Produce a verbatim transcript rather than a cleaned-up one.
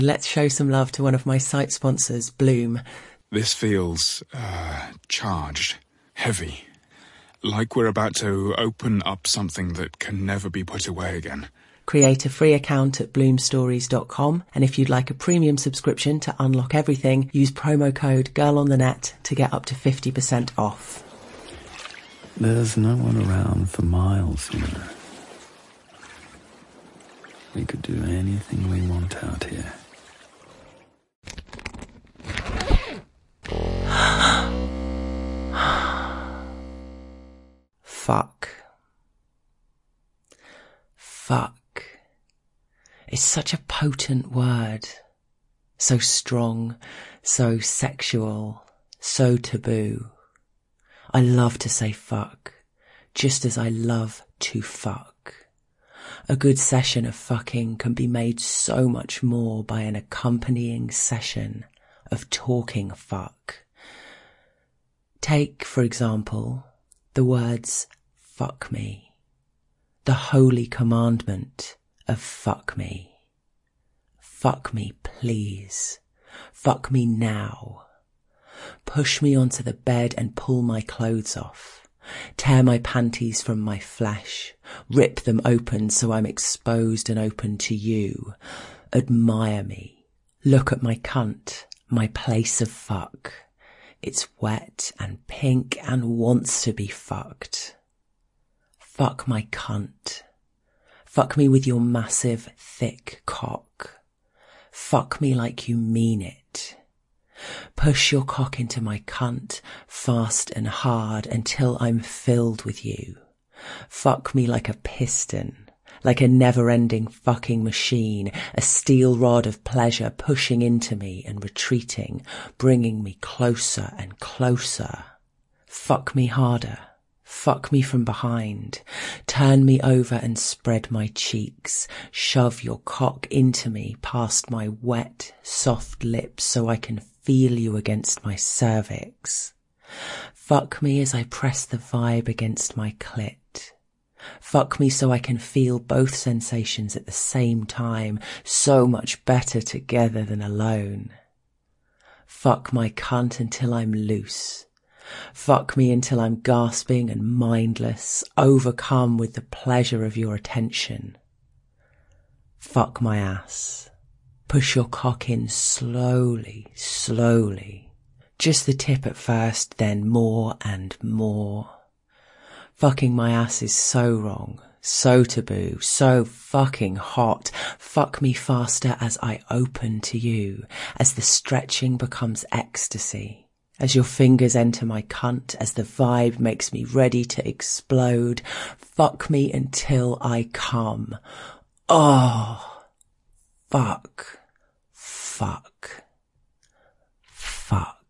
Let's show some love to one of my site sponsors, Bloom. This feels, uh, charged, heavy. Like we're about to open up something that can never be put away again. Create a free account at bloom stories dot com, and if you'd like a premium subscription to unlock everything, use promo code GIRLONTHENET to get up to fifty percent off. There's no one around for miles, you know. We could do anything we want out here. Fuck. Fuck. It's such a potent word. So strong, so sexual, so taboo. I love to say fuck, just as I love to fuck. A good session of fucking can be made so much more by an accompanying session of talking fuck. Take, for example, the words fuck me, the holy commandment of fuck me. Fuck me, please. Fuck me now. Push me onto the bed and pull my clothes off. Tear my panties from my flesh. Rip them open so I'm exposed and open to you. Admire me. Look at my cunt, my place of fuck. It's wet and pink and wants to be fucked. Fuck my cunt. Fuck me with your massive, thick cock. Fuck me like you mean it. Push your cock into my cunt, fast and hard, until I'm filled with you. Fuck me like a piston, like a never-ending fucking machine, a steel rod of pleasure pushing into me and retreating, bringing me closer and closer. Fuck me harder. Fuck me from behind. Turn me over and spread my cheeks. Shove your cock into me past my wet, soft lips so I can feel you against my cervix. Fuck me as I press the vibe against my clit. Fuck me so I can feel both sensations at the same time, so much better together than alone. Fuck my cunt until I'm loose. Fuck me until I'm gasping and mindless, overcome with the pleasure of your attention. Fuck my ass. Push your cock in slowly, slowly. Just the tip at first, then more and more. Fucking my ass is so wrong, so taboo, so fucking hot. Fuck me faster as I open to you, as the stretching becomes ecstasy. As your fingers enter my cunt, as the vibe makes me ready to explode. Fuck me until I come. Oh, fuck, fuck, fuck.